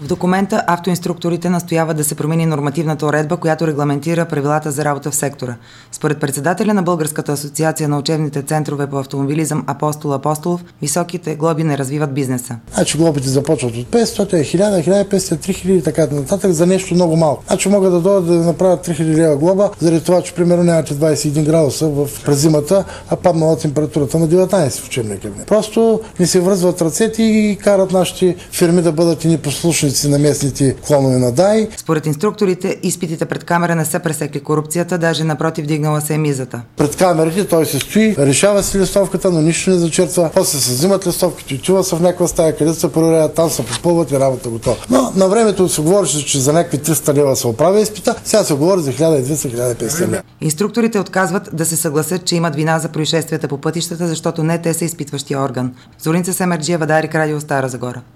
В документа автоинструкторите настояват да се промени нормативната уредба, която регламентира правилата за работа в сектора. Според председателя на Българската асоциация на учебните центрове по автомобилизъм Апостол Апостолов, високите глоби не развиват бизнеса. Глобите започват от 500, 1000, 1500, 3000 и така нататък за нещо много малко. Могат да дойдат да направят 3000 лева глоба, заради това, че примерно нямате 21 градуса през зимата, а паднала температурата на 19 в учебния кабинет. Просто не се връзват ръцете и карат нашите фирми да бъдат и непослушници на местните клонове на ДАИ. Според инструкторите, изпитите пред камера не са пресекли корупцията, даже напротив дигнала се е мизата. Пред камерите той се стои, решава си листовката, но нищо не зачерква. После се взимат листовките, отива се в някаква стая, където се проверяват, там се попълват и работа готова. Но на времето се говореше, че за някакви 300 лева се оправя изпита, сега се говори за 1200-1500 лева. Инструкторите отказват да се съгласят, че имат вина за происшествията по пътищата, защото не те са изпитващия орган. Зорница Семерджиева, Дарик Радио, Стара Загора.